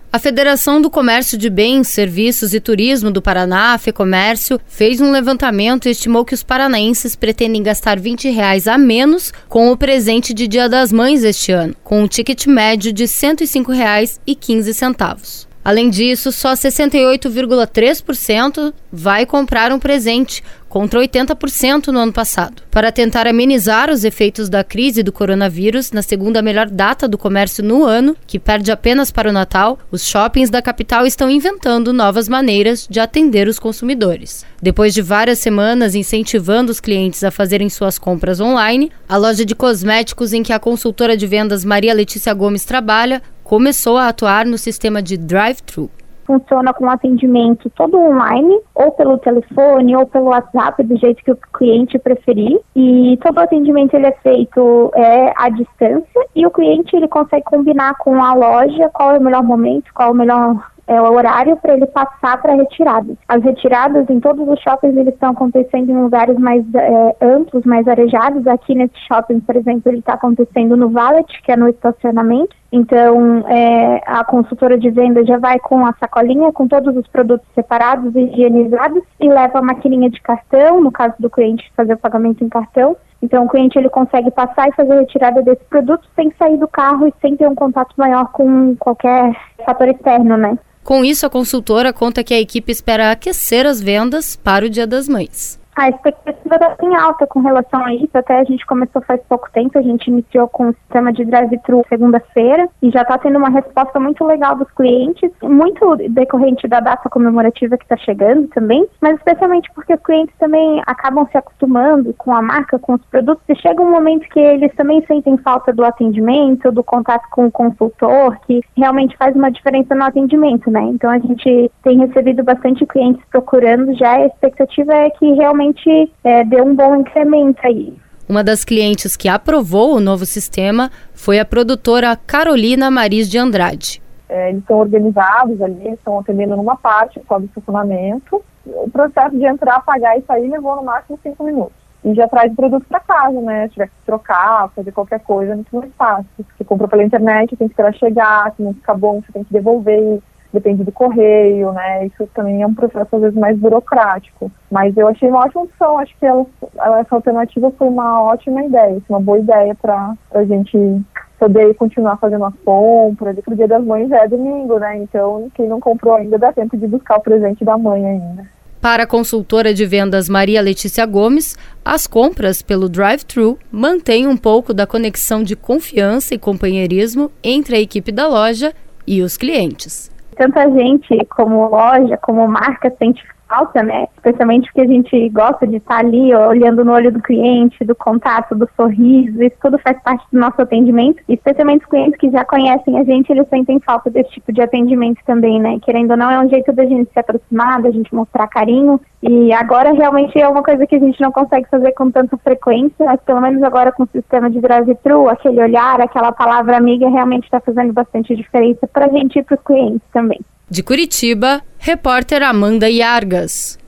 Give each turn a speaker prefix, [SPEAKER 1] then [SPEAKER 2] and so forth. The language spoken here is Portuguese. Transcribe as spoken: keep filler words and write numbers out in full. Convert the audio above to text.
[SPEAKER 1] A Federação do Comércio de Bens, Serviços e Turismo do Paraná, a FEComércio, fez um levantamento e estimou que os paranaenses pretendem gastar vinte reais a menos com o presente de Dia das Mães este ano, com um ticket médio de cento e cinco reais e quinze centavos. Além disso, só sessenta e oito vírgula três por cento vai comprar um presente, contra oitenta por cento no ano passado. Para tentar amenizar os efeitos da crise do coronavírus, na segunda melhor data do comércio no ano, que perde apenas para o Natal, os shoppings da capital estão inventando novas maneiras de atender os consumidores. Depois de várias semanas incentivando os clientes a fazerem suas compras online, a loja de cosméticos em que a consultora de vendas Maria Letícia Gomes trabalha começou a atuar no sistema de drive-thru.
[SPEAKER 2] Funciona com atendimento todo online, ou pelo telefone, ou pelo WhatsApp, do jeito que o cliente preferir. E todo o atendimento ele é feito é, à distância, e o cliente ele consegue combinar com a loja qual é o melhor momento, qual é o melhor é, o horário para ele passar para a retirada. As retiradas em todos os shoppings eles estão acontecendo em lugares mais é, amplos, mais arejados. Aqui nesse shopping, por exemplo, ele está acontecendo no valet, que é no estacionamento. Então, é, a consultora de venda já vai com a sacolinha, com todos os produtos separados e higienizados, e leva a maquininha de cartão, no caso do cliente fazer o pagamento em cartão. Então, o cliente ele consegue passar e fazer a retirada desse produto sem sair do carro e sem ter um contato maior com qualquer fator externo, né?
[SPEAKER 1] Com isso, a consultora conta que a equipe espera aquecer as vendas para o Dia das Mães.
[SPEAKER 2] A expectativa está bem alta com relação a isso. Até a gente começou faz pouco tempo, a gente iniciou com o sistema de drive-thru segunda-feira e já está tendo uma resposta muito legal dos clientes, muito decorrente da data comemorativa que está chegando também, mas especialmente porque os clientes também acabam se acostumando com a marca, com os produtos, e chega um momento que eles também sentem falta do atendimento, do contato com o consultor, que realmente faz uma diferença no atendimento, né? Então a gente tem recebido bastante clientes procurando já, a expectativa é que realmente É, deu um bom incremento aí.
[SPEAKER 1] Uma das clientes que aprovou o novo sistema foi a produtora Carolina Maris de Andrade.
[SPEAKER 3] É, eles estão organizados ali, eles estão atendendo numa parte só do estacionamento. O processo de entrar, pagar e sair levou no máximo cinco minutos. E já traz o produto para casa, né? Se tiver que trocar, fazer qualquer coisa, é muito mais fácil. Você comprou pela internet, tem que esperar chegar, se não ficar bom, você tem que devolver. Depende do correio, né? Isso também é um processo, às vezes, mais burocrático. Mas eu achei uma ótima opção. Acho que ela, essa alternativa foi uma ótima ideia, uma boa ideia para a gente poder continuar fazendo as compras. E pro Dia das Mães é domingo, né? Então, quem não comprou ainda, dá tempo de buscar o presente da mãe ainda.
[SPEAKER 1] Para a consultora de vendas Maria Letícia Gomes, as compras pelo drive-thru mantêm um pouco da conexão de confiança e companheirismo entre a equipe da loja e os clientes.
[SPEAKER 2] Tanto a gente, como loja, como marca, sente falta, né? Especialmente porque a gente gosta de estar ali, ó, olhando no olho do cliente, do contato, do sorriso, isso tudo faz parte do nosso atendimento. E especialmente os clientes que já conhecem a gente, eles sentem falta desse tipo de atendimento também, né? Querendo ou não, é um jeito da gente se aproximar, da gente mostrar carinho. E agora realmente é uma coisa que a gente não consegue fazer com tanta frequência, mas pelo menos agora com o sistema de drive-thru, aquele olhar, aquela palavra amiga realmente está fazendo bastante diferença para a gente e para os clientes também.
[SPEAKER 1] De Curitiba, repórter Amanda Iargas.